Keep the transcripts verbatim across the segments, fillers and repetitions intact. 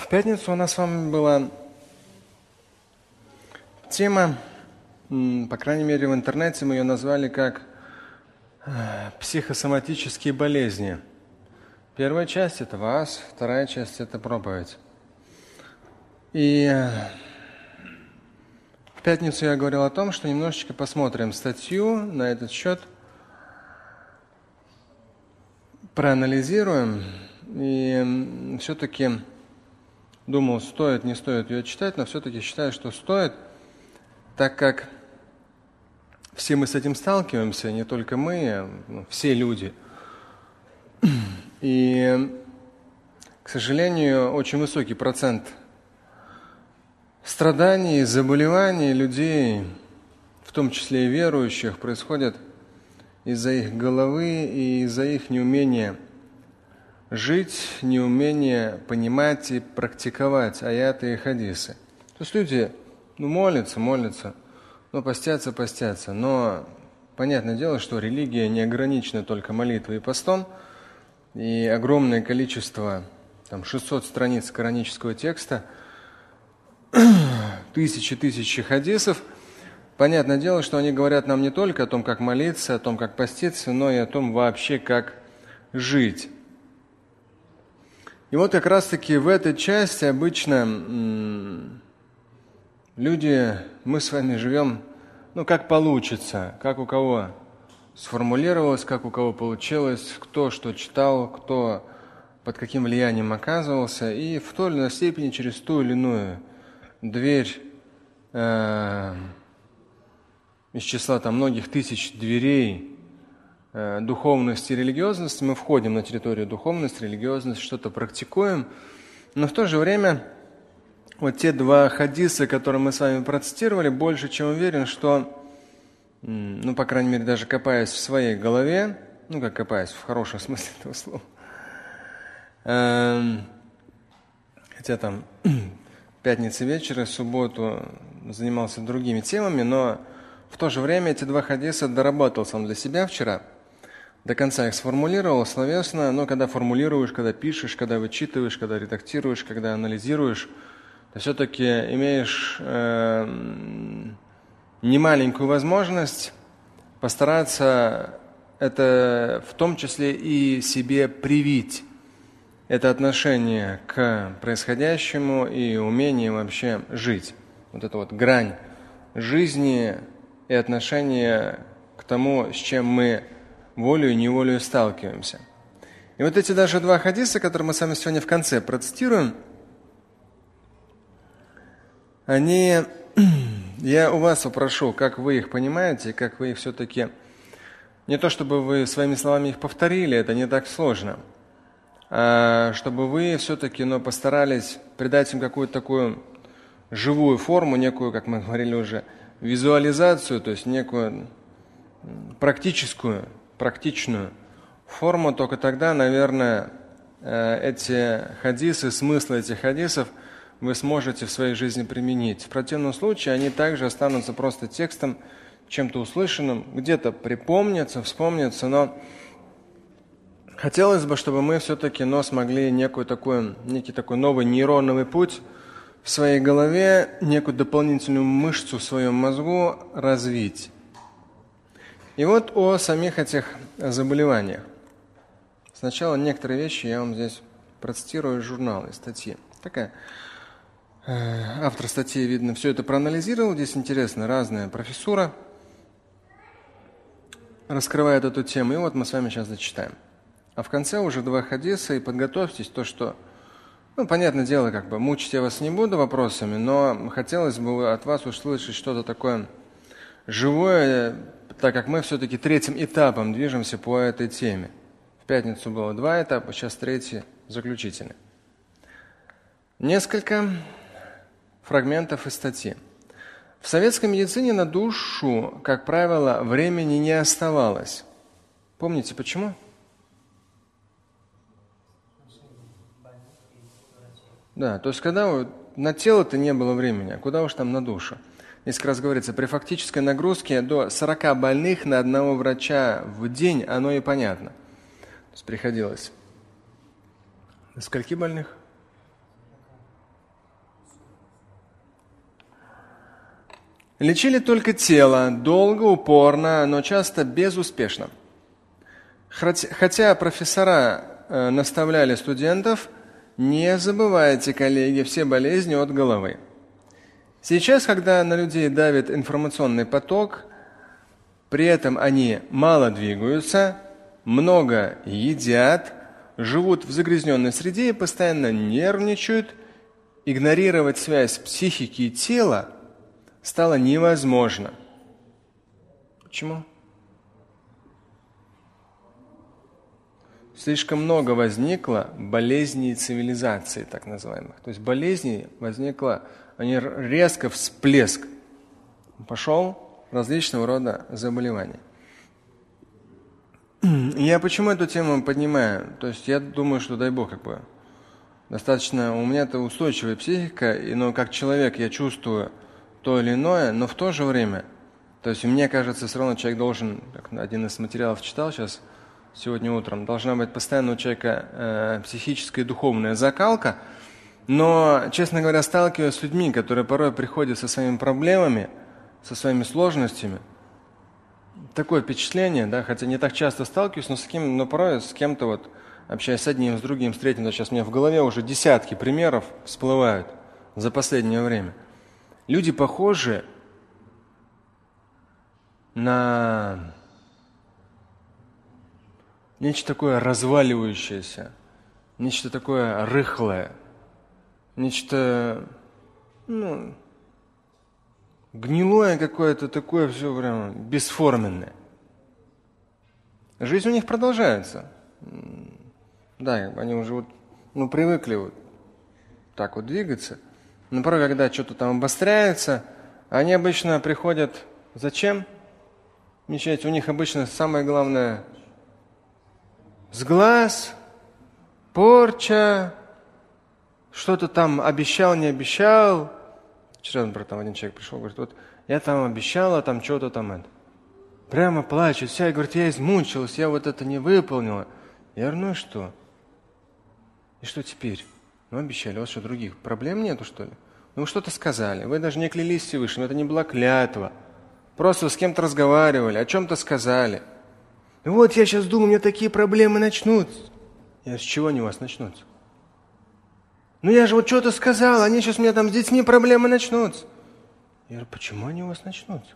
пятницу у нас с вами была тема, по крайней мере в интернете мы ее назвали как психосоматические болезни. Первая часть – это вас, вторая часть – это проповедь. И в пятницу я говорил о том, что немножечко посмотрим статью на этот счет, проанализируем, и все-таки думал, стоит, не стоит ее читать, но все-таки считаю, что стоит, так как все мы с этим сталкиваемся, не только мы, ну, все люди. И, к сожалению, очень высокий процент страданий, заболеваний людей, в том числе и верующих, происходит из-за их головы и из-за их неумения жить, неумение понимать и практиковать аяты и хадисы. То есть люди ну, молятся, молятся, ну, постятся, постятся. Но понятное дело, что религия не ограничена только молитвой и постом, и огромное количество, там, шестьсот страниц коранического текста, тысячи-тысячи хадисов. Понятное дело, что они говорят нам не только о том, как молиться, о том, как поститься, но и о том вообще, как жить. И вот как раз-таки в этой части обычно м- люди, мы с вами живем, ну, как получится, как у кого сформулировалось, как у кого получилось, кто что читал, кто под каким влиянием оказывался, и в той или иной степени через ту или иную дверь э- из числа там многих тысяч дверей духовности и религиозности, мы входим на территорию духовности, религиозности, что-то практикуем, но в то же время вот те два хадиса, которые мы с вами процитировали, больше чем уверен, что, ну, по крайней мере, даже копаясь в своей голове, ну, как копаясь в хорошем смысле этого слова, хотя там пятница вечера, субботу занимался другими темами, но в то же время эти два хадиса доработал сам для себя вчера, до конца их сформулировал словесно, но когда формулируешь, когда пишешь, когда вычитываешь, когда редактируешь, когда анализируешь, ты все-таки имеешь э, немаленькую возможность постараться это в том числе и себе привить, это отношение к происходящему и умение вообще жить. Вот эта вот грань жизни и отношение к тому, с чем мы волею и неволею сталкиваемся. И вот эти даже два хадиса, которые мы с вами сегодня в конце процитируем, они, я у вас попрошу, как вы их понимаете, как вы их все-таки, не то чтобы вы своими словами их повторили, это не так сложно, а чтобы вы все-таки, но постарались придать им какую-то такую живую форму, некую, как мы говорили уже, визуализацию, то есть некую практическую, практичную форму, только тогда, наверное, эти хадисы, смыслы этих хадисов вы сможете в своей жизни применить. В противном случае они также останутся просто текстом, чем-то услышанным, где-то припомнятся, вспомнятся, но хотелось бы, чтобы мы все-таки но смогли некую такую, некий такой новый нейроновый путь в своей голове, некую дополнительную мышцу в своем мозгу развить. И вот о самих этих заболеваниях. Сначала некоторые вещи я вам здесь процитирую из журнала, из статьи. Такая. Автор статьи, видно, все это проанализировал. Здесь интересно, разная профессура раскрывает эту тему. И вот мы с вами сейчас зачитаем. А в конце уже два хадиса, и подготовьтесь, то, что, ну, понятное дело, как бы мучить я вас не буду вопросами, но хотелось бы от вас услышать что-то такое живое, так как мы все-таки третьим этапом движемся по этой теме. В пятницу было два этапа, сейчас третий, заключительный. Несколько фрагментов из статьи. В советской медицине на душу, как правило, времени не оставалось. Помните, почему? Да, то есть когда на тело-то не было времени, а куда уж там на душу. Здесь как раз говорится, при фактической нагрузке до сорока больных на одного врача в день, оно и понятно. То есть приходилось. До скольки больных? Лечили только тело, долго, упорно, но часто безуспешно. Хотя профессора э, наставляли студентов: не забывайте, коллеги, все болезни от головы. Сейчас, когда на людей давит информационный поток, при этом они мало двигаются, много едят, живут в загрязненной среде и постоянно нервничают, игнорировать связь психики и тела стало невозможно. Почему? Слишком много возникло болезней цивилизации, так называемых. То есть болезней возникло, они резко всплеск. Пошел различного рода заболевания. Я почему эту тему поднимаю? То есть я думаю, что, дай Бог, как бы достаточно, у меня-то устойчивая психика, и, но как человек я чувствую то или иное, но в то же время, то есть мне кажется, все равно человек должен, как один из материалов читал сейчас, сегодня утром, должна быть постоянно у человека э, психическая и духовная закалка, но, честно говоря, сталкиваясь с людьми, которые порой приходят со своими проблемами, со своими сложностями, такое впечатление, да, хотя не так часто сталкиваюсь, но с кем, но порой с кем-то вот общаясь с одним, с другим, с третьим, да, сейчас у меня в голове уже десятки примеров всплывают за последнее время. Люди похожи на нечто такое разваливающееся, нечто такое рыхлое, нечто, ну, гнилое какое-то такое, все прямо бесформенное. Жизнь у них продолжается. Да, они уже вот, ну, привыкли вот так вот двигаться. Но порой, когда что-то там обостряется, они обычно приходят зачем? Мечтать. У них обычно самое главное сглаз, порча, что-то там обещал, не обещал. Вчера, например, там один человек пришел, говорит: вот я там обещала, там что-то там это. Прямо плачет, вся, и говорит: я измучилась, я вот это не выполнила. Я говорю: ну и что? И что теперь? Ну, обещали, у вас что, других проблем нету, что ли? Ну, вы что-то сказали, вы даже не клялись Всевышнему, это не была клятва. Просто вы с кем-то разговаривали, о чем-то сказали. И вот я сейчас думаю, у меня такие проблемы начнутся. Я говорю: с чего они у вас начнутся? Ну, я же вот что-то сказал, они сейчас у меня там с детьми проблемы начнутся. Я говорю: почему они у вас начнутся?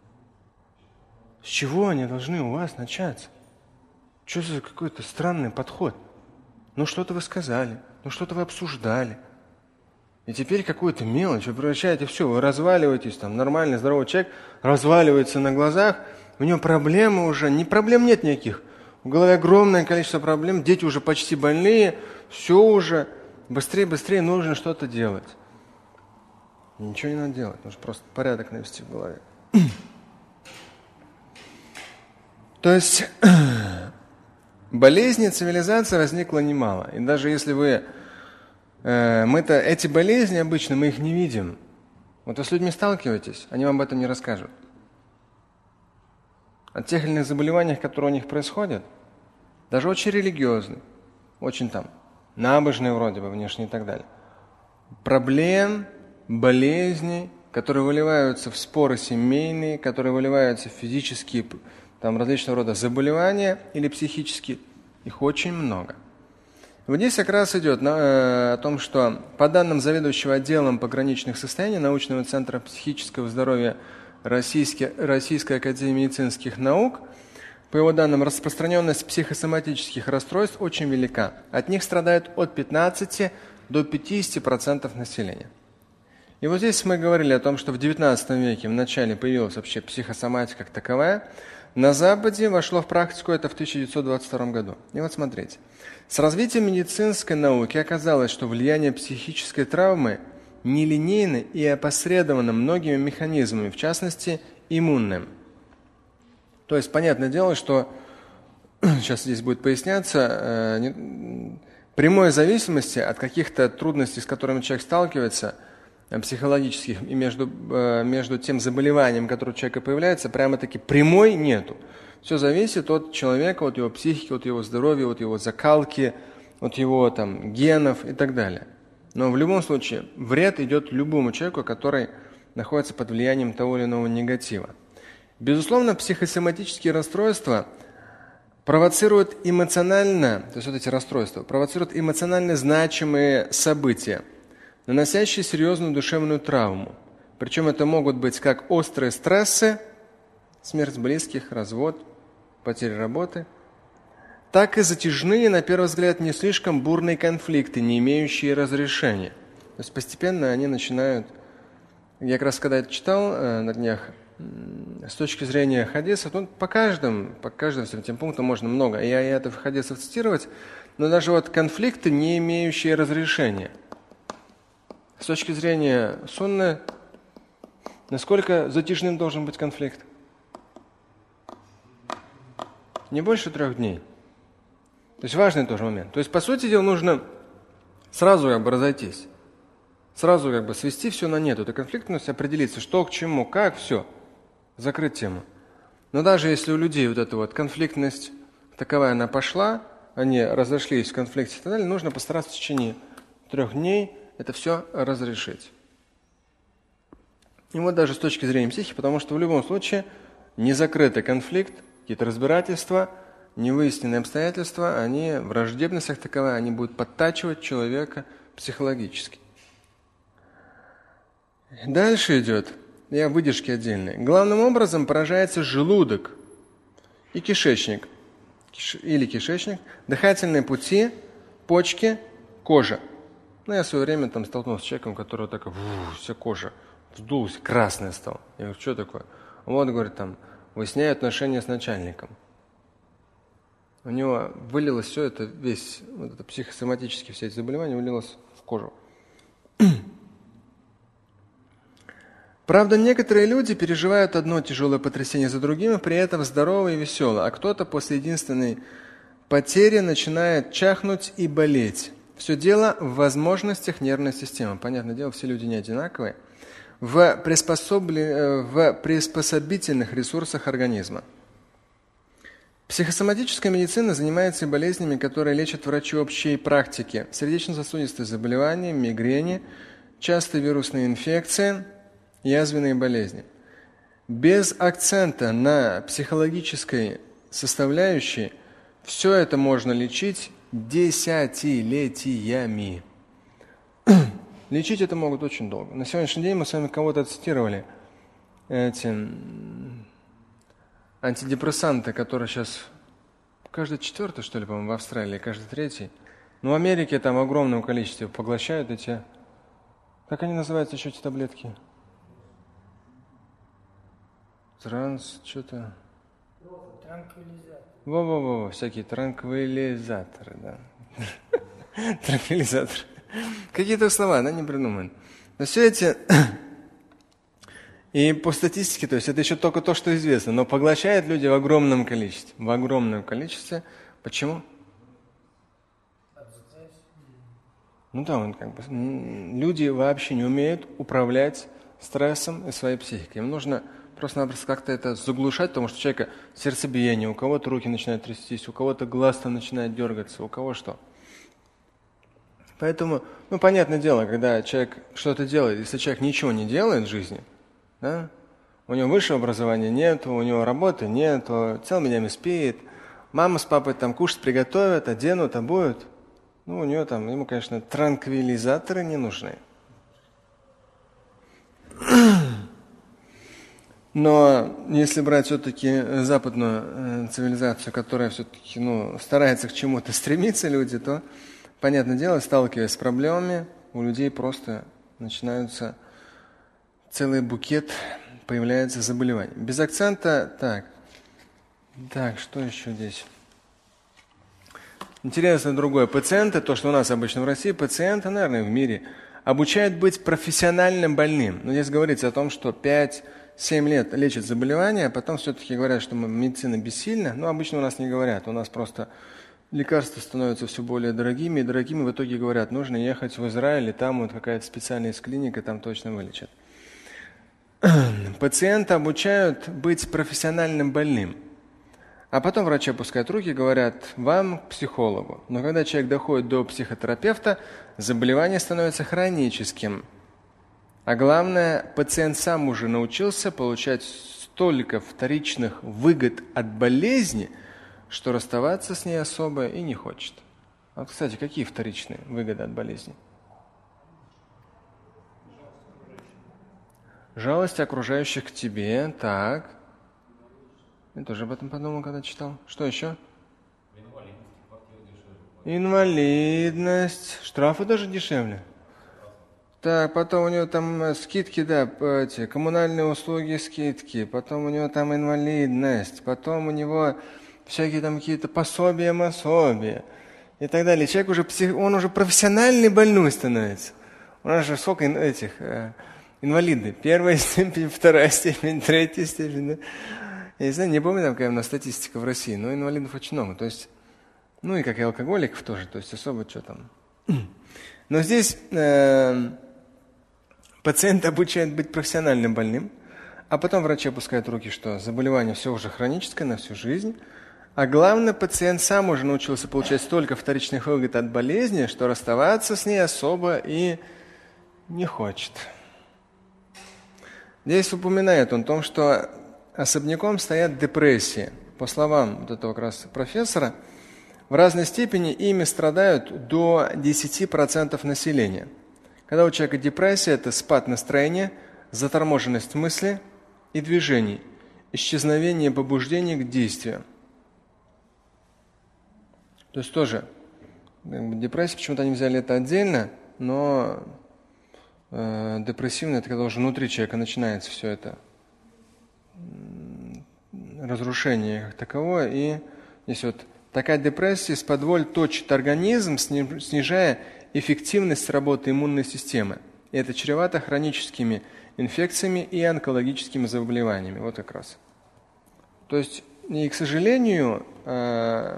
С чего они должны у вас начаться? Что за какой-то странный подход? Ну, что-то вы сказали, ну, что-то вы обсуждали. И теперь какую-то мелочь вы превращаете все, вы разваливаетесь, там, нормальный, здоровый человек разваливается на глазах, у него проблемы уже, не проблем нет никаких. В голове огромное количество проблем, дети уже почти больные, все уже, быстрее, быстрее нужно что-то делать. Ничего не надо делать, нужно просто порядок навести в голове. То есть болезней цивилизации возникло немало. И даже если вы... Э, мы-то эти болезни обычно, мы их не видим. Вот вы с людьми сталкиваетесь, они вам об этом не расскажут. О тех или иных заболеваниях, которые у них происходят, даже очень религиозные, очень там, набожные вроде бы, внешне и так далее. Проблем, болезней, которые выливаются в споры семейные, которые выливаются в физические, там, различного рода заболевания или психические, их очень много. Вот здесь как раз идет на, э, о том, что по данным заведующего отделом пограничных состояний научного центра психического здоровья Российской, Российской академии медицинских наук, по его данным, распространенность психосоматических расстройств очень велика. От них страдает от пятнадцати до пятидесяти процентов населения. И вот здесь мы говорили о том, что в девятнадцатом веке в начале появилась вообще психосоматика как таковая. На Западе вошло в практику это в тысяча девятьсот двадцать втором году. И вот смотрите. С развитием медицинской науки оказалось, что влияние психической травмы нелинейно и опосредовано многими механизмами, в частности, иммунным. То есть, понятное дело, что, сейчас здесь будет поясняться, прямой зависимости от каких-то трудностей, с которыми человек сталкивается, психологических, и между, между тем заболеванием, которое у человека появляется, прямо-таки прямой нету. Все зависит от человека, от его психики, от его здоровья, от его закалки, от его там, генов и так далее. Но в любом случае вред идет любому человеку, который находится под влиянием того или иного негатива. Безусловно, психосоматические расстройства провоцируют эмоционально, то есть вот эти расстройства, провоцируют эмоционально значимые события, наносящие серьезную душевную травму. Причем это могут быть как острые стрессы, смерть близких, развод, потеря работы, так и затяжные, на первый взгляд, не слишком бурные конфликты, не имеющие разрешения. То есть постепенно они начинают... Я как раз когда это читал э, на днях, э, с точки зрения хадисов, ну, по каждым, по каждым всем этим пунктам можно много и аятов, хадисов цитировать, но даже вот конфликты, не имеющие разрешения. С точки зрения сунны, насколько затяжным должен быть конфликт? Не больше трех дней. То есть важный тоже момент. То есть, по сути дела, нужно сразу как бы разойтись. Сразу как бы свести все на нет. Эту конфликтность, определиться, что к чему, как, все. Закрыть тему. Но даже если у людей вот эта вот конфликтность таковая, она пошла, они разошлись в конфликте и так далее, нужно постараться в течение трех дней это все разрешить. И вот даже с точки зрения психики, потому что в любом случае незакрытый конфликт, какие-то разбирательства, невыясненные обстоятельства, они, враждебность как таковая, они будут подтачивать человека психологически. Дальше идет, я выдержки отдельные. Главным образом поражается желудок и кишечник, киш, или кишечник, дыхательные пути, почки, кожа. Ну, я в свое время там столкнулся с человеком, который вот так, вся кожа вздулась, красная стала. Я говорю, что такое? Вот, говорит, там, выясняю отношения с начальником. У него вылилось все это, весь, вот это психосоматические все эти заболевания вылилось в кожу. Правда, некоторые люди переживают одно тяжелое потрясение за другим, и при этом здоровы и веселы, а кто-то после единственной потери начинает чахнуть и болеть. Все дело в возможностях нервной системы. Понятное дело, все люди не одинаковые. В, приспособле... в приспособительных ресурсах организма. Психосоматическая медицина занимается болезнями, которые лечат врачи общей практики. Сердечно-сосудистые заболевания, мигрени, частые вирусные инфекции, язвенные болезни. Без акцента на психологической составляющей все это можно лечить десятилетиями. Лечить это могут очень долго. На сегодняшний день мы с вами кого-то цитировали. Эти антидепрессанты, которые сейчас каждый четвертый, что ли, по-моему, в Австралии, каждый третий. Но в Америке там в огромном количестве поглощают эти... Как они называются еще эти таблетки? Транс... что-то... Транквилизаторы. Во-во-во, всякие транквилизаторы, да. Транквилизаторы. Какие-то слова, да, не придуманы. Но все эти... И по статистике, то есть это еще только то, что известно, но поглощают люди в огромном количестве. В огромном количестве. Почему? Ну да, он как бы... Люди вообще не умеют управлять стрессом и своей психикой. Им нужно просто-напросто как-то это заглушать, потому что у человека сердцебиение, у кого-то руки начинают трястись, у кого-то глаз там начинает дергаться, у кого что. Поэтому, ну, понятное дело, когда человек что-то делает, если человек ничего не делает в жизни, да, у него высшего образования нет, у него работы нет, целыми днями спит, мама с папой там кушать приготовят, оденут, обуют, ну, у него там, ему, конечно, транквилизаторы не нужны. Но если брать все-таки западную цивилизацию, которая все-таки, ну, старается к чему-то стремиться, люди, то, понятное дело, сталкиваясь с проблемами, у людей просто начинаются целый букет, появляется заболеваний. Без акцента, так, так, что еще здесь? Интересно другое. Пациенты, то, что у нас обычно в России, пациенты, наверное, в мире, обучают быть профессиональным больным. Но здесь говорится о том, что пять-семь лет лечат заболевания, а потом все-таки говорят, что медицина бессильна. Но обычно у нас не говорят. У нас просто лекарства становятся все более дорогими, и дорогими в итоге говорят, нужно ехать в Израиль, и там вот какая-то специальная клиника, там точно вылечат. Пациента обучают быть профессиональным больным. А потом врачи опускают руки и говорят, вам к психологу. Но когда человек доходит до психотерапевта, заболевание становится хроническим. А главное, пациент сам уже научился получать столько вторичных выгод от болезни, что расставаться с ней особо и не хочет. Вот, кстати, какие вторичные выгоды от болезни? Жалость окружающих к тебе, так. Я тоже об этом подумал, когда читал. Что еще? Инвалидность. Штрафы даже дешевле. Так, потом у него там скидки, да, эти коммунальные услуги, скидки. Потом у него там инвалидность. Потом у него всякие там какие-то пособия, масобия и так далее. Человек уже, псих... он уже профессиональный больной становится. У нас же сколько этих э, инвалиды. Первая степень, вторая степень, третья степень. Да? Я не знаю, не помню, там какая у нас статистика в России, но инвалидов очень много. То есть, ну и как и алкоголиков тоже, то есть особо что там. Но здесь э, пациент обучает быть профессиональным больным, а потом врачи опускают руки, что заболевание все уже хроническое на всю жизнь. А главное, пациент сам уже научился получать столько вторичных выгод от болезни, что расставаться с ней особо и не хочет. Здесь упоминает он о том, что особняком стоят депрессии. По словам вот этого как раз профессора, в разной степени ими страдают до десяти процентов населения. Когда у человека депрессия, это спад настроения, заторможенность мысли и движений, исчезновение побуждений к действию. То есть тоже депрессия, почему-то они взяли это отдельно, но э, депрессивное – это когда уже внутри человека начинается все это разрушение как таковое. И если вот такая депрессия сподволь точит организм, снижая эффективность работы иммунной системы. И это чревато хроническими инфекциями и онкологическими заболеваниями. Вот как раз. То есть, и, к сожалению, э,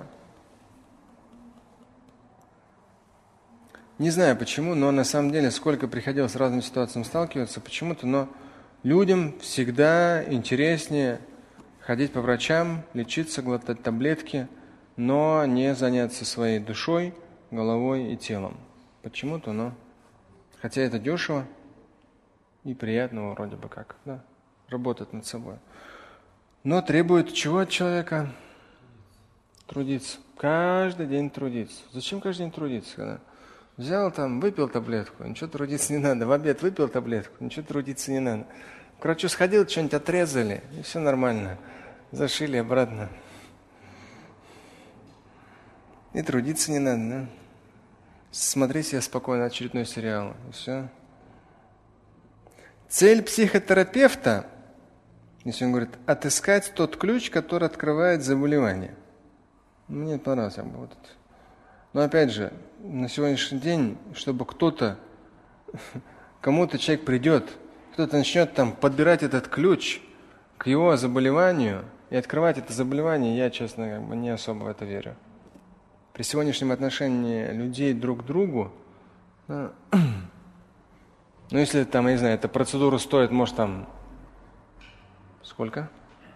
не знаю почему, но на самом деле, сколько приходилось с разными ситуациями сталкиваться, почему-то, но людям всегда интереснее ходить по врачам, лечиться, глотать таблетки, но не заняться своей душой, головой и телом. Почему-то, но хотя это дешево и приятно вроде бы как, да, работать над собой. Но требует чего от человека? Трудиться. Каждый день трудиться. Зачем каждый день трудиться? Когда взял там, выпил таблетку, ничего трудиться не надо. В обед выпил таблетку, ничего трудиться не надо. К врачу сходил, что-нибудь отрезали, и все нормально. Зашили обратно. И трудиться не надо, да? Смотри себе спокойно очередной сериал, и все. Цель психотерапевта, если он говорит, отыскать тот ключ, который открывает заболевание. Мне понравилось вот это. Но опять же, на сегодняшний день, чтобы кто-то, кому-то человек придет, кто-то начнет там подбирать этот ключ к его заболеванию и открывать это заболевание, я, честно, как бы не особо в это верю. При сегодняшнем отношении людей друг к другу, ну, ну если там, я не знаю, эта процедура стоит, может, там, сколько?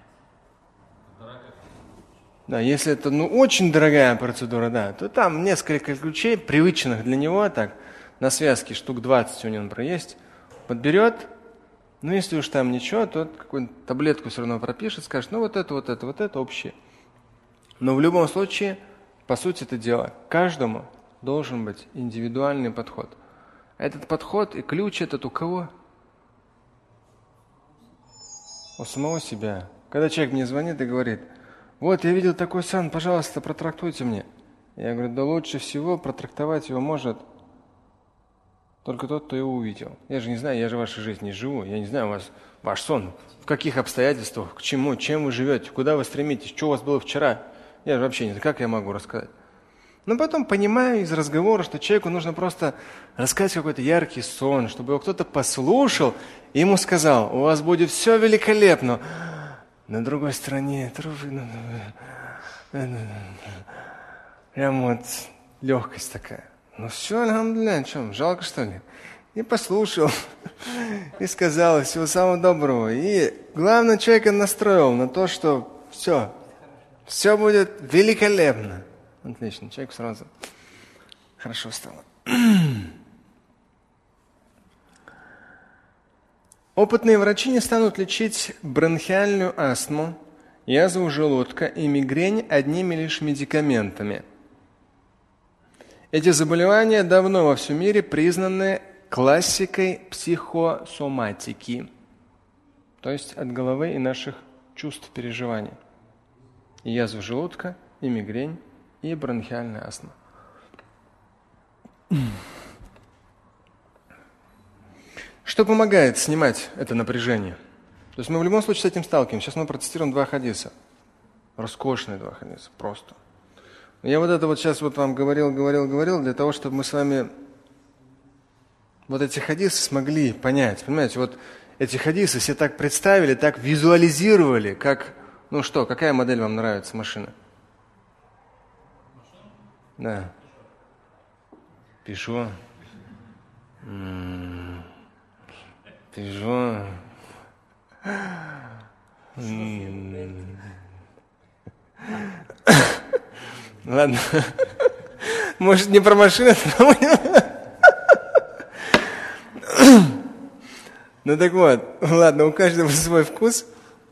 Да, если это, ну, очень дорогая процедура, да, то там несколько ключей, привычных для него, так, на связке штук двадцать у него, например, есть, подберет, ну, если уж там ничего, то какую-нибудь таблетку все равно пропишет, скажет, ну, вот это, вот это, вот это общее. Но в любом случае, по сути это дело, каждому должен быть индивидуальный подход. Этот подход и ключ этот у кого? У самого себя. Когда человек мне звонит и говорит, вот я видел такой сон, пожалуйста, протрактуйте мне. Я говорю, да лучше всего протрактовать его может только тот, кто его увидел. Я же не знаю, я же в вашей жизни не живу, я не знаю у вас ваш сон, в каких обстоятельствах, к чему, чем вы живете, куда вы стремитесь, что у вас было вчера. Я же вообще не знаю, как я могу рассказать. Но потом понимаю из разговора, что человеку нужно просто рассказать какой-то яркий сон, чтобы его кто-то послушал и ему сказал, у вас будет все великолепно. На другой стороне прям вот легкость такая. Ну все, альхамдулилля, что, жалко что ли? И послушал, и сказал всего самого доброго. И главное, человека настроил на то, что все, все будет великолепно. Отлично, человек сразу хорошо стало. Опытные врачи не станут лечить бронхиальную астму, язву желудка и мигрень одними лишь медикаментами. Эти заболевания давно во всем мире признаны классикой психосоматики, то есть от головы и наших чувств, переживаний. И язва желудка, и мигрень, и бронхиальная астма. Что помогает снимать это напряжение? То есть мы в любом случае с этим сталкиваемся. Сейчас мы протестируем два хадиса. Роскошные два хадиса, просто. Я вот это вот сейчас вот вам говорил, говорил, говорил, для того, чтобы мы с вами вот эти хадисы смогли понять. Понимаете, вот эти хадисы все так представили, так визуализировали, как, ну что, какая модель вам нравится машина? Да. Пежо. М-м-м. Пежо. М-м-м. Ладно. Может, не про машину? Ну так вот, ладно, у каждого свой вкус.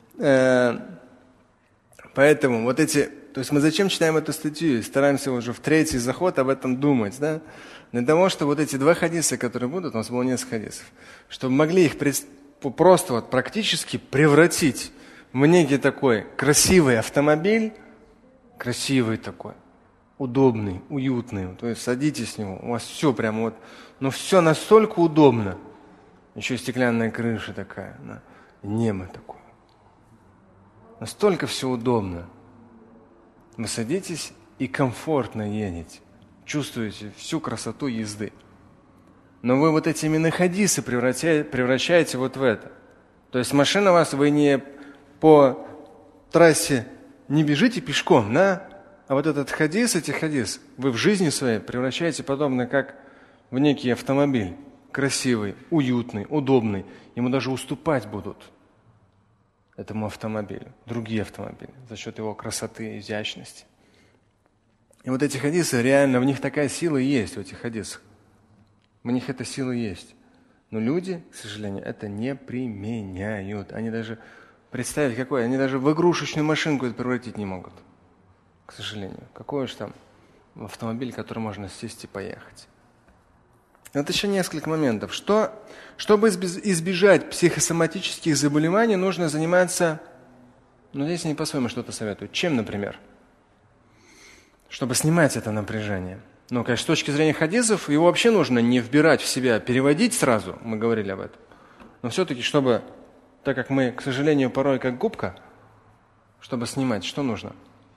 Поэтому вот эти... То есть мы зачем читаем эту статью? Стараемся уже в третий заход об этом думать, да? Для того, чтобы вот эти два хадиса, которые будут, у нас было несколько хадисов, чтобы могли их просто вот практически превратить в некий такой красивый автомобиль, красивый такой, удобный, уютный. То есть садитесь в него, у вас все прямо вот, ну все настолько удобно. Еще стеклянная крыша такая, да, небо такое. Настолько все удобно. Вы садитесь и комфортно едете. Чувствуете всю красоту езды. Но вы вот эти именно хадисы превращаете, превращаете вот в это. То есть машина вас, вы не по трассе не бежите пешком, да? А вот этот хадис, эти хадис, вы в жизни своей превращаете подобно как в некий автомобиль. Красивый, уютный, удобный. Ему даже уступать будут этому автомобилю, другие автомобили, за счет его красоты, изящности. И вот эти хадисы, реально, в них такая сила есть, в этих хадисах. В них эта сила есть. Но люди, к сожалению, это не применяют. Они даже, представить какое, они даже в игрушечную машинку это превратить не могут. К сожалению. Какой уж там автомобиль, который можно сесть и поехать. Вот еще несколько моментов. Что, чтобы избежать психосоматических заболеваний, нужно заниматься, ну здесь они по-своему что-то советуют. Чем, например? Чтобы снимать это напряжение. Ну, конечно, с точки зрения хадисов, его вообще нужно не вбирать в себя, переводить сразу, мы говорили об этом. Но все-таки, чтобы, так как мы, к сожалению, порой как губка, чтобы снимать, что нужно?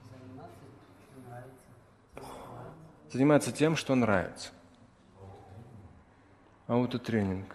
Заниматься тем, что нравится. Аутотренинг.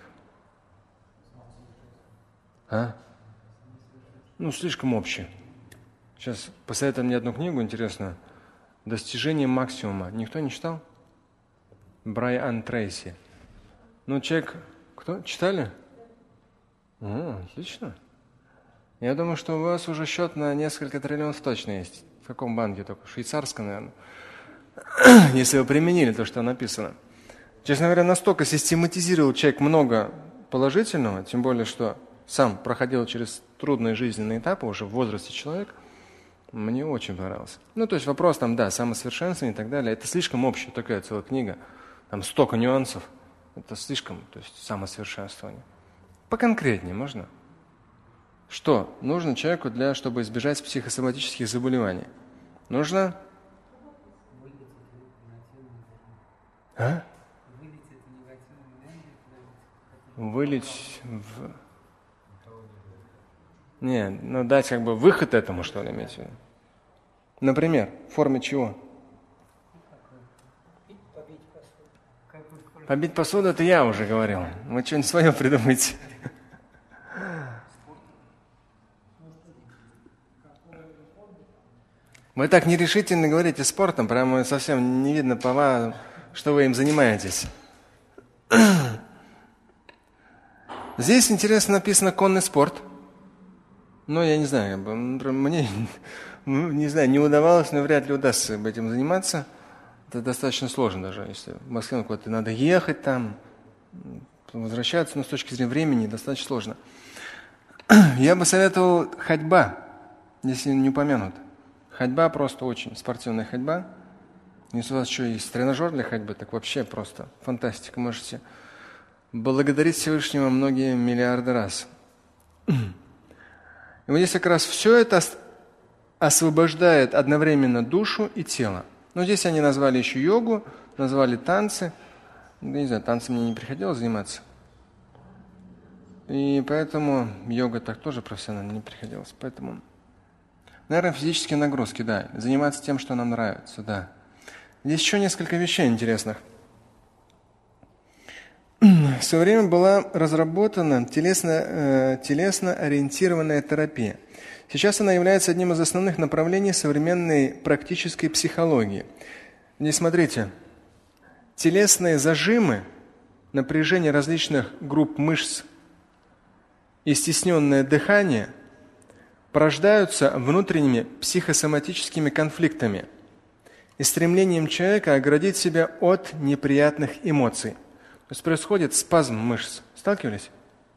А? Ну, слишком общее. Сейчас посоветуем мне одну книгу интересную. «Достижение максимума». Никто не читал? Брайан Трейси. Ну, человек... Кто? Читали? О, отлично. Я думаю, что у вас уже счет на несколько триллионов точно есть. В каком банке только? Швейцарском, наверное. Если вы применили то, что написано. Честно говоря, настолько систематизировал человек много положительного, тем более, что сам проходил через трудные жизненные этапы уже в возрасте человека, мне очень понравился. Ну, то есть вопрос там, да, самосовершенствование и так далее, это слишком общая такая целая книга, там столько нюансов, это слишком, то есть самосовершенствование. Поконкретнее можно? Что нужно человеку, для, чтобы избежать психосоматических заболеваний? Нужно... А? Вылить в... Не, ну дать как бы выход этому, что ли, имеете в виду? Например, в форме чего? Побить посуду, это я уже говорил. Вы что-нибудь свое придумайте. Вы так нерешительно говорите спортом, прямо совсем не видно по вам, что вы им занимаетесь. Здесь интересно написано «конный спорт». Но я не знаю, мне, не знаю, не удавалось, но вряд ли удастся этим заниматься. Это достаточно сложно даже, если в Москве куда-то надо ехать там, возвращаются, но с точки зрения времени достаточно сложно. Я бы советовал ходьба, если не упомянут. Ходьба просто очень, спортивная ходьба. Если у вас еще есть тренажер для ходьбы, так вообще просто фантастика. Можете благодарить Всевышнего многие миллиарды раз. И вот здесь как раз все это освобождает одновременно душу и тело. Но здесь они назвали еще йогу, назвали танцы. Да, не знаю, танцем мне не приходилось заниматься. И поэтому йога так тоже профессионально не приходилось. Поэтому, наверное, физические нагрузки, да. Заниматься тем, что нам нравится, да. Здесь еще несколько вещей интересных. В свое время была разработана телесно, э, телесно-ориентированная терапия. Сейчас она является одним из основных направлений современной практической психологии. Здесь смотрите, телесные зажимы, напряжение различных групп мышц и стесненное дыхание порождаются внутренними психосоматическими конфликтами и стремлением человека оградить себя от неприятных эмоций. То есть происходит спазм мышц. Сталкивались?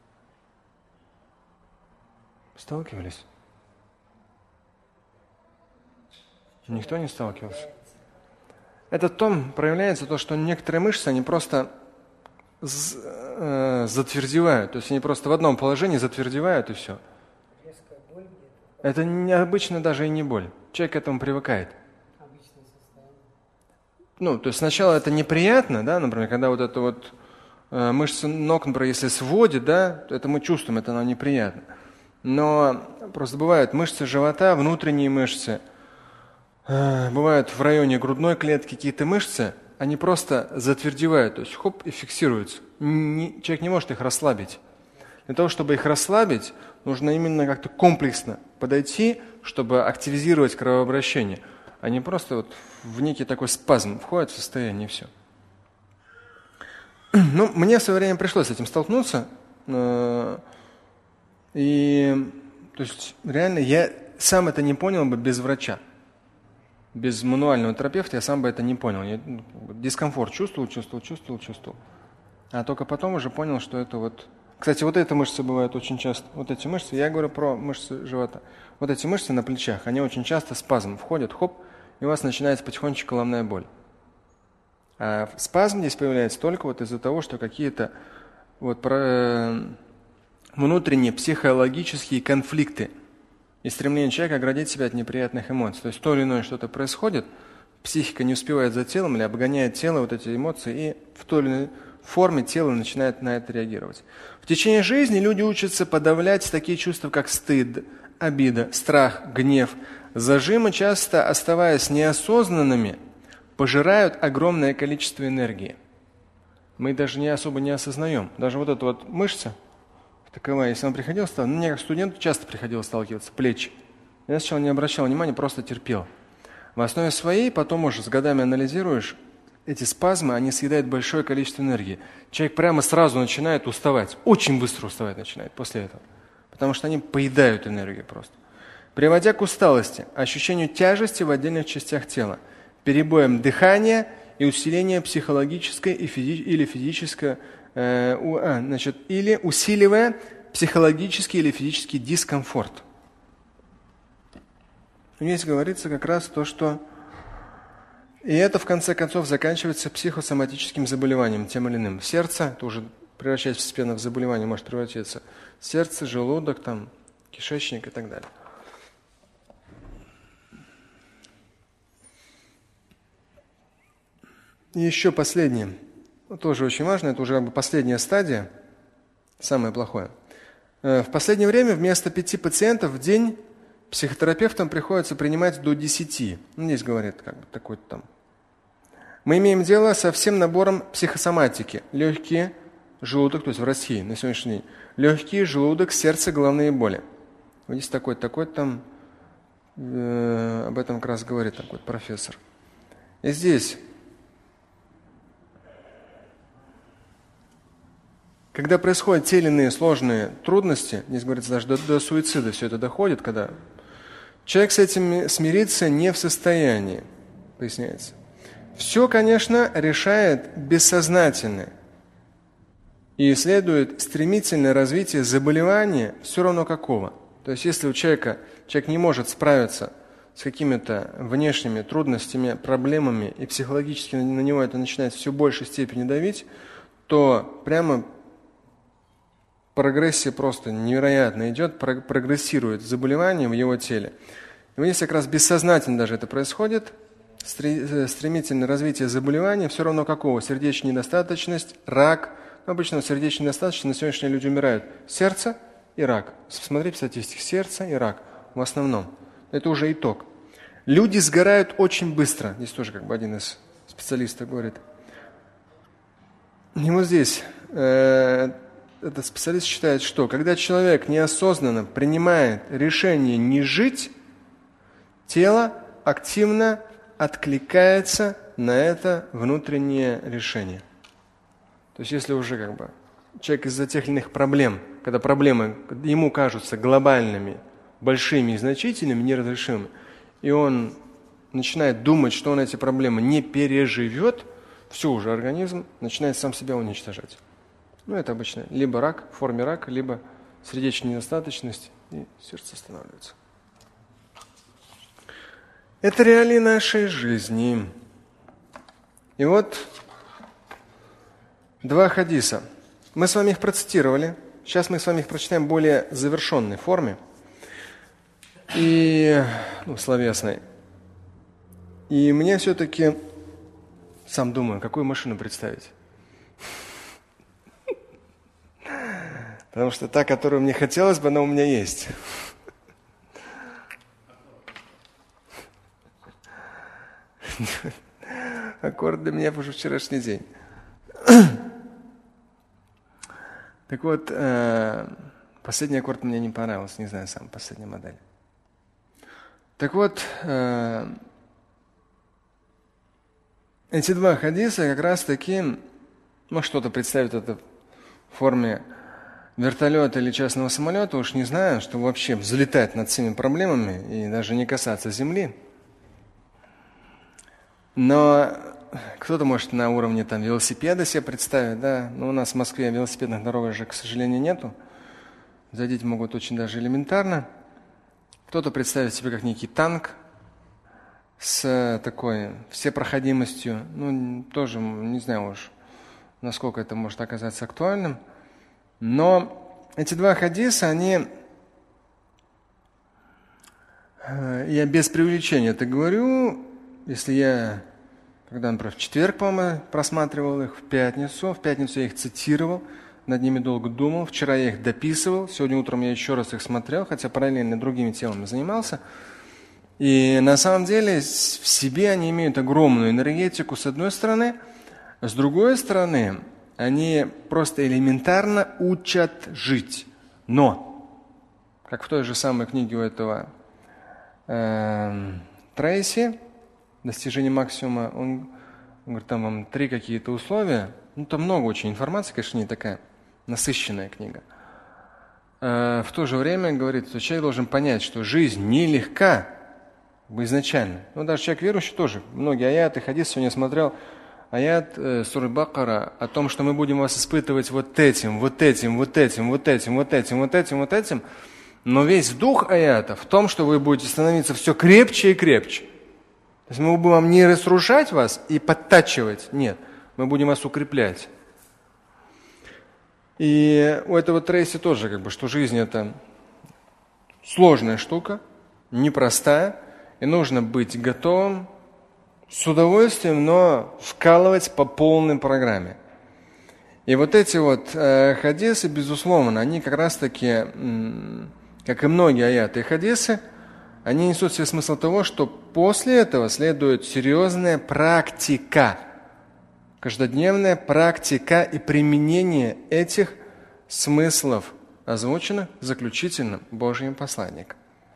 Сталкивались? Никто не сталкивался. Это в том проявляется то, что некоторые мышцы, они просто затвердевают. То есть они просто в одном положении затвердевают и все. Это необычно даже и не боль. Человек к этому привыкает. Ну, то есть сначала это неприятно, да, например, когда вот это вот э, мышцы ног, например, если сводит, да, то это мы чувствуем, это оно неприятно. Но просто бывают мышцы живота, внутренние мышцы, э, бывают в районе грудной клетки какие-то мышцы, они просто затвердевают, то есть хоп, и фиксируются. Не, человек не может их расслабить. Для того, чтобы их расслабить, нужно именно как-то комплексно подойти, чтобы активизировать кровообращение. Они просто вот в некий такой спазм входят в состояние, и все. Ну, мне в свое время пришлось с этим столкнуться. И, то есть, реально, я сам это не понял бы без врача. Без мануального терапевта я сам бы это не понял. Я дискомфорт чувствовал, чувствовал, чувствовал, чувствовал. А только потом уже понял, что это вот... Кстати, вот эти мышцы бывают очень часто. Вот эти мышцы, я говорю про мышцы живота. Вот эти мышцы на плечах, они очень часто спазм входят, хоп, и у вас начинается потихонечку головная боль. А спазм здесь появляется только вот из-за того, что какие-то вот про... внутренние психологические конфликты и стремление человека оградить себя от неприятных эмоций. То есть то или иное что-то происходит, психика не успевает за телом или обгоняет тело вот эти эмоции, и в той или иной форме тело начинает на это реагировать. В течение жизни люди учатся подавлять такие чувства, как стыд, обида, страх, гнев. Зажимы, часто оставаясь неосознанными, пожирают огромное количество энергии. Мы даже не особо не осознаем. Даже вот эта вот мышца, таковая, если вам приходилось, ну, мне как студенту часто приходилось сталкиваться, плечи. Я сначала не обращал внимания, просто терпел. В основе своей, потом уже с годами анализируешь, эти спазмы, они съедают большое количество энергии. Человек прямо сразу начинает уставать, очень быстро уставать начинает после этого, потому что они поедают энергию просто. Приводя к усталости, ощущению тяжести в отдельных частях тела, перебоям дыхания и усилению психологической и физи- или физической, э, у, а, значит, или усиливая психологический или физический дискомфорт. Здесь говорится как раз то, что и это в конце концов заканчивается психосоматическим заболеванием, тем или иным. Сердце, это уже превращается постепенно в заболевание, может превратиться. Сердце, желудок, там, кишечник и так далее. И еще последнее, тоже очень важно, это уже последняя стадия, самое плохое. В последнее время вместо пяти пациентов в день психотерапевтам приходится принимать до десяти. Ну, здесь говорят, как бы такой-то там. Мы имеем дело со всем набором психосоматики. Легкие, желудок, то есть в России на сегодняшний день. Легкие, желудок, сердце, головные боли. Вот здесь такой-то, такой-то там, э, об этом как раз говорит такой профессор. И здесь, когда происходят те или иные сложные трудности, здесь говорится даже до, до суицида все это доходит, когда человек с этим смириться не в состоянии, поясняется. Все, конечно, решает бессознательное. и следует стремительное развитие заболевания все равно какого. То есть если у человека, человек не может справиться с какими-то внешними трудностями, проблемами, и психологически на него это начинает в все большей степени давить, то прямо прогрессия просто невероятно идет, прогрессирует заболевание в его теле. И если как раз бессознательно даже это происходит, стремительное развитие заболевания, все равно какого? Сердечная недостаточность, рак. Обычно сердечная недостаточность, на сегодняшний день люди умирают. Сердце и рак. Смотрите статистику. Сердце и рак в основном. Это уже итог. Люди сгорают очень быстро. Здесь тоже как бы один из специалистов говорит. И вот здесь э, этот специалист считает, что когда человек неосознанно принимает решение не жить, тело активно откликается на это внутреннее решение. То есть если уже как бы человек из-за тех или иных проблем, когда проблемы ему кажутся глобальными, большими и значительными, неразрешимыми, и он начинает думать, что он эти проблемы не переживет, все уже организм начинает сам себя уничтожать. Ну, это обычно либо рак в форме рака, либо сердечная недостаточность, и сердце останавливается. Это реалии нашей жизни. И вот два хадиса. Мы с вами их процитировали. Сейчас мы с вами их прочитаем в более завершенной форме. И, ну, словесной. И мне все-таки, сам думаю, какую машину представить. Потому что та, которую мне хотелось бы, она у меня есть. Аккорд для меня уже вчерашний день. Так вот, э, последний аккорд мне не понравился, не знаю, сам последняя модель. Так вот, э, эти два хадиса как раз таки, ну, что-то представить это в форме вертолета или частного самолета, уж не знаю, что вообще взлетать над всеми проблемами и даже не касаться земли. Но кто-то может на уровне там велосипеда себе представить, да, но у нас в Москве велосипедных дорог же, к сожалению, нету. Задеть могут очень даже элементарно. Кто-то представит себе как некий танк с такой всепроходимостью, ну, тоже не знаю уж, насколько это может оказаться актуальным. Но эти два хадиса, они, я без преувеличения это говорю, если я, когда, например, в четверг, по-моему, просматривал их, в пятницу, в пятницу я их цитировал, над ними долго думал, вчера я их дописывал, сегодня утром я еще раз их смотрел, хотя параллельно другими темами занимался. И на самом деле в себе они имеют огромную энергетику, с одной стороны, с другой стороны, они просто элементарно учат жить. Но, как в той же самой книге у этого э, Трейси, «Достижение максимума», он, он говорит, там вам три какие-то условия. Ну, там много очень информации, конечно, не такая насыщенная книга. Э, в то же время, говорит, что человек должен понять, что жизнь нелегка изначально. Ну, даже человек верующий тоже. Многие аяты, хадисы сегодня смотрел, аят э, суры Бакара о том, что мы будем вас испытывать вот этим, вот этим, вот этим, вот этим, вот этим, вот этим, вот этим. Но весь дух аята в том, что вы будете становиться все крепче и крепче. То есть мы будем не разрушать вас и подтачивать, нет, мы будем вас укреплять. И у этого Трейси тоже, как бы, что жизнь это сложная штука, непростая, и нужно быть готовым с удовольствием, но вкалывать по полной программе. И вот эти вот э, хадисы, безусловно, они как раз-таки, м, как и многие аяты и хадисы, они несут в себе смысл того, что после этого следует серьезная практика, каждодневная практика и применение этих смыслов, озвученных заключительным Божьим посланником.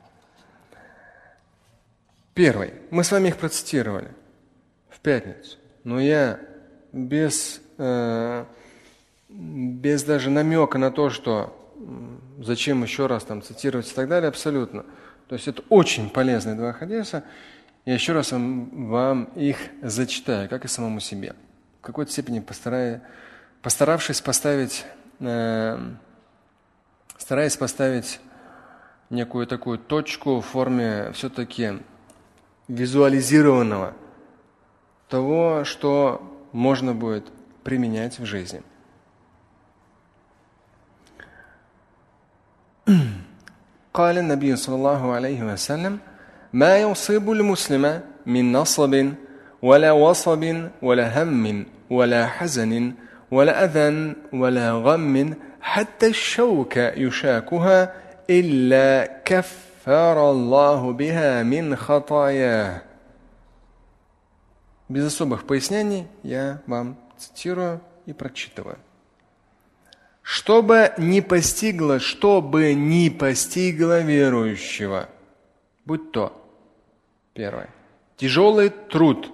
Первый. Мы с вами их процитировали в пятницу, но я без, э, без даже намека на то, что зачем еще раз там цитировать и так далее, абсолютно. То есть это очень полезные два хадиса. Я еще раз вам, вам их зачитаю, как и самому себе. В какой-то степени постараюсь, постаравшись поставить, э, стараясь поставить некую такую точку в форме все-таки визуализированного того, что можно будет применять в жизни. قال النبي صلى الله عليه وسلم ما يصيب المسلم من نصب ولا وصب ولا هم ولا حزن ولا أذى ولا غم حتى الشوك يشاكها إلا كفر الله بها من خطاياه. Без особых пояснений я вам цитирую и прочитываю. Что бы ни постигло, что бы ни постигло верующего, будь то, первое, тяжелый труд,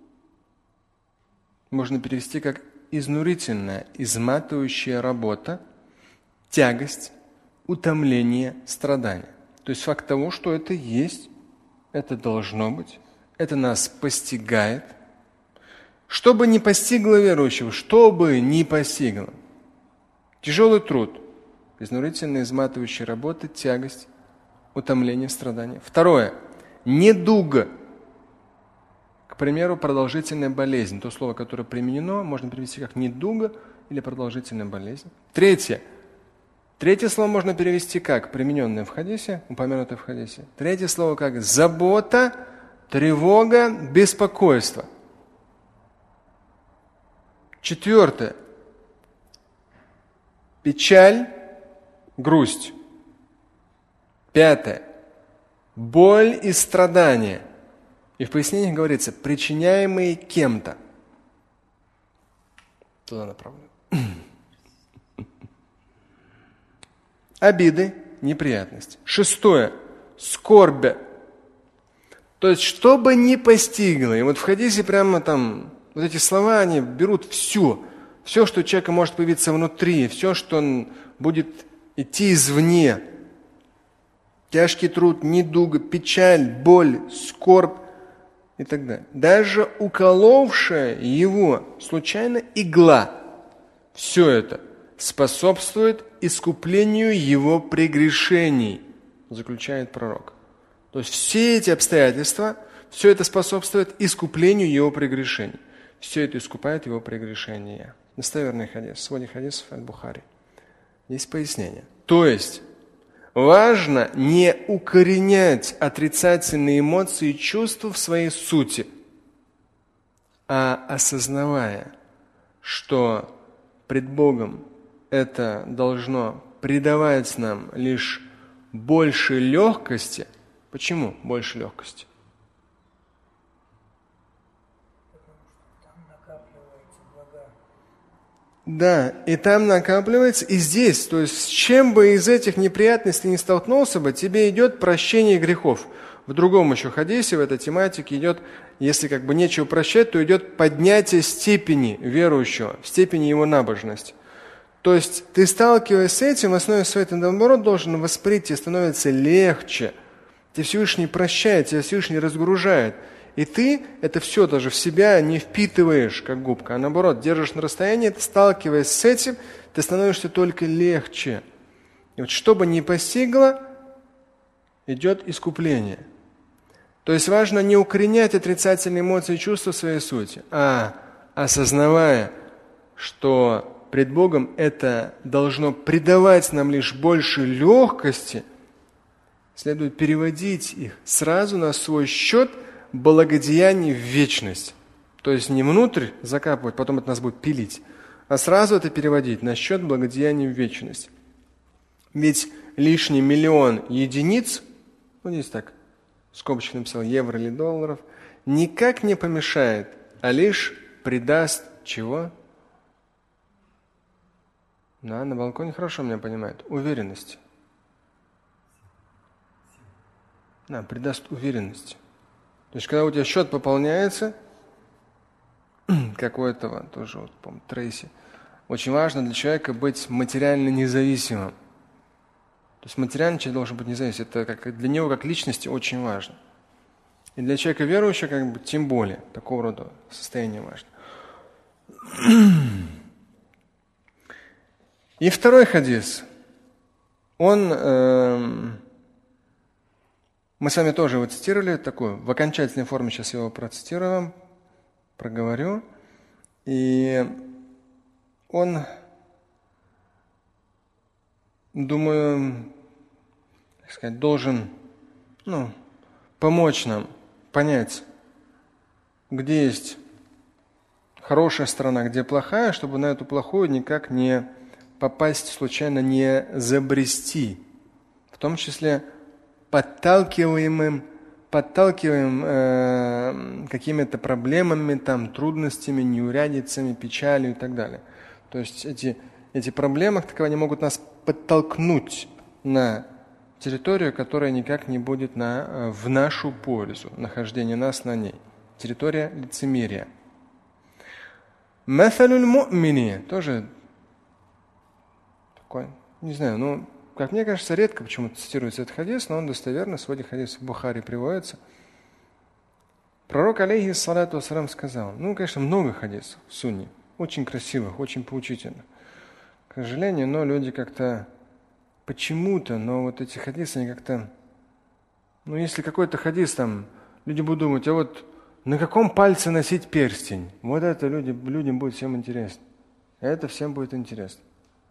можно перевести как изнурительная, изматывающая работа, тягость, утомление, страдание. То есть факт того, что это есть, это должно быть, это нас постигает. Что бы ни постигло верующего, что бы ни постигло, тяжелый труд, изнурительная, изматывающая работа, тягость, утомление, страдание. Второе. Недуга. К примеру, продолжительная болезнь. То слово, которое применено, можно перевести как недуга или продолжительная болезнь. Третье. Третье слово можно перевести как примененное в хадисе, упомянутое в хадисе. Третье слово как забота, тревога, беспокойство. Четвертое. Печаль, грусть. Пятое. Боль и страдания. И в пояснениях говорится, причиняемые кем-то. Туда направлено. Обиды, неприятности. Шестое. Скорбь. То есть, что бы ни постигло, и вот в хадисе прямо там, вот эти слова, они берут все, все, что у человека может появиться внутри, все, что он будет идти извне. Тяжкий труд, недуга, печаль, боль, скорбь и так далее. Даже уколовшая его случайно игла, все это способствует искуплению его прегрешений, заключает пророк. То есть все эти обстоятельства, все это способствует искуплению его прегрешений. Все это искупает его прегрешения. Достоверный хадис, в своде хадисов аль-Бухари. Есть пояснение. То есть важно не укоренять отрицательные эмоции и чувства в своей сути, а осознавая, что пред Богом это должно придавать нам лишь больше легкости. Почему больше легкости? Да, и там накапливается, и здесь, то есть с чем бы из этих неприятностей не столкнулся бы, тебе идет прощение грехов. В другом еще хадисе в этой тематике идет, если как бы нечего прощать, то идет поднятие степени верующего, степени его набожности. То есть ты, сталкиваясь с этим, в основе своей, ты, наоборот, должен воспринять, тебе становится легче. Тебе Всевышний прощает, тебя Всевышний разгружает. И ты это все даже в себя не впитываешь, как губка, а наоборот, держишь на расстоянии, ты, сталкиваясь с этим, ты становишься только легче. И вот что бы ни постигло, идет искупление. То есть важно не укоренять отрицательные эмоции и чувства в своей сути, а осознавая, что пред Богом это должно придавать нам лишь больше легкости, следует переводить их сразу на свой счет благодеяний в вечность. То есть не внутрь закапывать, потом это нас будет пилить, а сразу это переводить на счет благодеяний в вечность. Ведь лишний миллион единиц, ну здесь так, скобочки написал, евро или долларов, никак не помешает, а лишь придаст чего? Да, на балконе хорошо меня понимают. Уверенность. Да, придаст уверенность. То есть, когда у тебя счет пополняется, как у этого, тоже, вот, по-моему, Трейси, очень важно для человека быть материально независимым. То есть материально человек должен быть независим. Это как, для него, как личности, очень важно. И для человека верующего, как бы, тем более, такого рода состояние важно. И второй хадис. Он, э, мы с вами тоже его цитировали, такой, в окончательной форме сейчас его процитирую, проговорю. И он, думаю, так сказать, должен ну, помочь нам понять, где есть хорошая сторона, где плохая, чтобы на эту плохую никак не попасть, случайно не забрести. В том числе подталкиваемым, подталкиваем э, какими-то проблемами, там, трудностями, неурядицами, печалью и так далее. То есть эти, эти проблемы, так они могут нас подтолкнуть на территорию, которая никак не будет на, в нашу пользу, нахождение нас на ней. Территория лицемерия. Мафалюль му'мини, тоже такой, не знаю, ну, как мне кажется, редко почему-то цитируется этот хадис, но он достоверно, в своде хадиса в Бухари приводится. Пророк, алейхиссалату вассалям, сказал, ну, конечно, много хадисов в сунне, очень красивых, очень поучительных. К сожалению, но люди как-то почему-то, но вот эти хадисы, они как-то, ну, если какой-то хадис там, люди будут думать, а вот на каком пальце носить перстень? Вот это люди, людям будет всем интересно. Это всем будет интересно.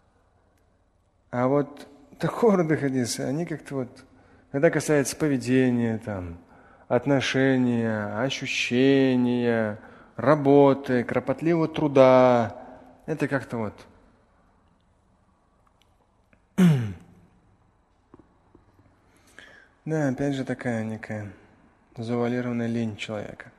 А вот такого рода хадисы, они как-то вот, когда касается поведения, там, отношения, ощущения, работы, кропотливого труда, это как-то вот да, опять же такая некая завуалированная лень человека.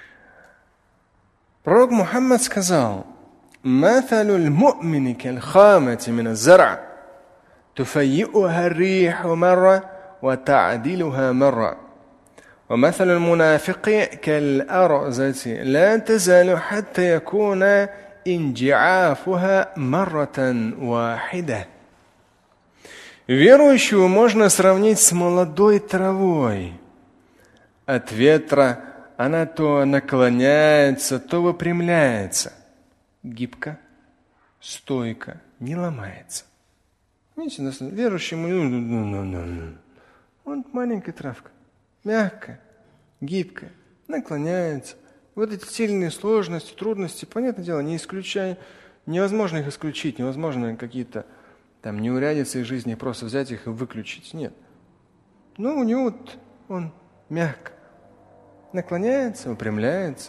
Пророк Мухаммад сказал: «Маталюль му'мини каль-хамати мина зара, туфайи'уха риху марра, ва та'дилуха марра. ومثل المنافق كالأرزة لا تزال حتى يكون انجعافها مرة واحدة». Верующего можно сравнить с молодой травой. От ветра она то наклоняется, то выпрямляется. Гибко, стойко, не ломается. Видите, верующему, вот маленькая травка, мягкая, гибкая, наклоняется. Вот эти сильные сложности, трудности, понятное дело, не исключая, невозможно их исключить, невозможно какие-то там неурядицы из жизни просто взять их и выключить. Нет. Ну, у него вот он мягко наклоняется, выпрямляется.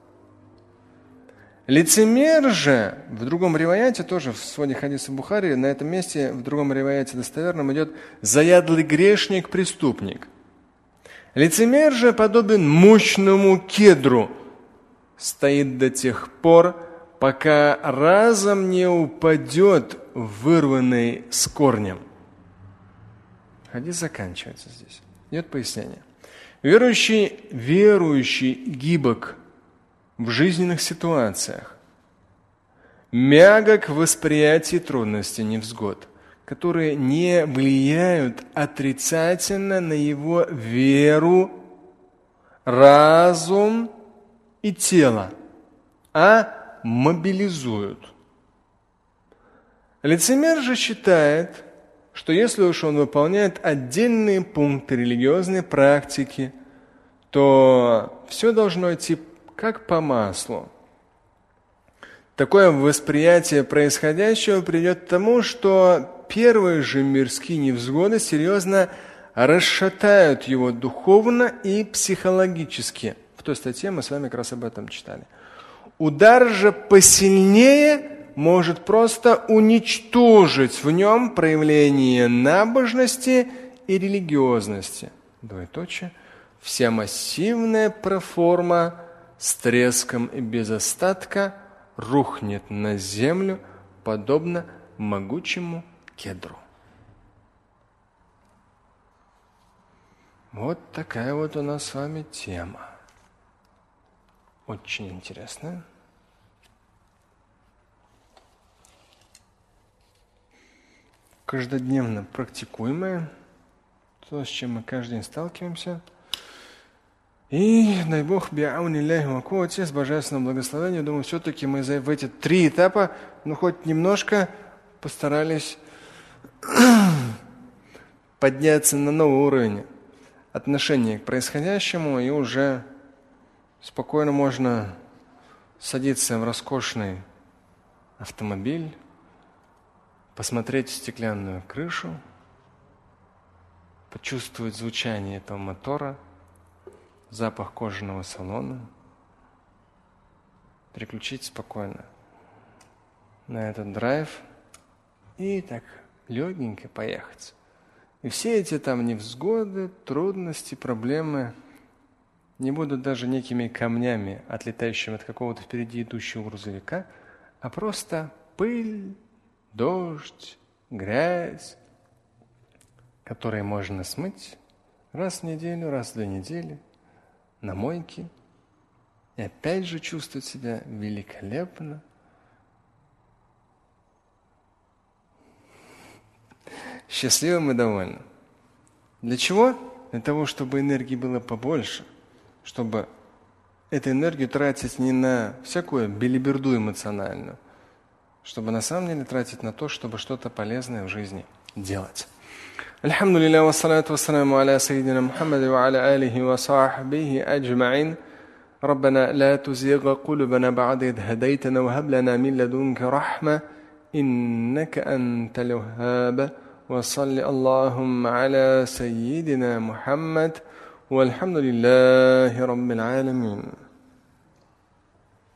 Лицемер же, в другом риваяте, тоже в своде хадиса Бухари, на этом месте, в другом риваяте достоверном идет заядлый грешник-преступник. Лицемер же подобен мощному кедру, стоит до тех пор, пока разом не упадет вырванный с корнем. Хадис заканчивается здесь. Идет пояснение. Верующий, верующий гибок в жизненных ситуациях, мягок в восприятии трудностей, невзгод, которые не влияют отрицательно на его веру, разум и тело, а мобилизуют. Лицемер же считает, что если уж он выполняет отдельные пункты религиозной практики, то все должно идти как по маслу. Такое восприятие происходящего приведет к тому, что первые же мирские невзгоды серьезно расшатают его духовно и психологически. В той статье мы с вами как раз об этом читали. Удар же посильнее может просто уничтожить в нем проявление набожности и религиозности. Двоеточие. Вся массивная проформа с треском и без остатка рухнет на землю, подобно могучему кедру. Вот такая вот у нас с вами тема. Очень интересная. Каждодневно практикуемое, то, с чем мы каждый день сталкиваемся. И, дай Бог, би'ауни ва куввати, с божественным благословением, думаю, все-таки мы в эти три этапа, ну, хоть немножко постарались подняться на новый уровень отношения к происходящему, и уже спокойно можно садиться в роскошный автомобиль, посмотреть в стеклянную крышу, почувствовать звучание этого мотора, запах кожаного салона, переключить спокойно на этот драйв и так легенько поехать. И все эти там невзгоды, трудности, проблемы не будут даже некими камнями, отлетающими от какого-то впереди идущего грузовика, а просто пыль, дождь, грязь, которые можно смыть раз в неделю, раз в две недели на мойке и опять же чувствовать себя великолепно, счастливым и довольным. Для чего? Для того, чтобы энергии было побольше, чтобы эту энергию тратить не на всякую белиберду эмоциональную, чтобы на самом деле тратить на то, чтобы что-то полезное в жизни делать. Альхамдулиллах, вассалату вассаламу аля сайидина Мухаммаду ва аля алихи ва сахбихи аджмаин. ربنا لا تزغ قلوبنا بعد إذ هديتنا وهب لنا من لدنك رحمة إنك أنت الوهاب وصل اللهم على سيدنا محمد والحمد لله رب العالمين.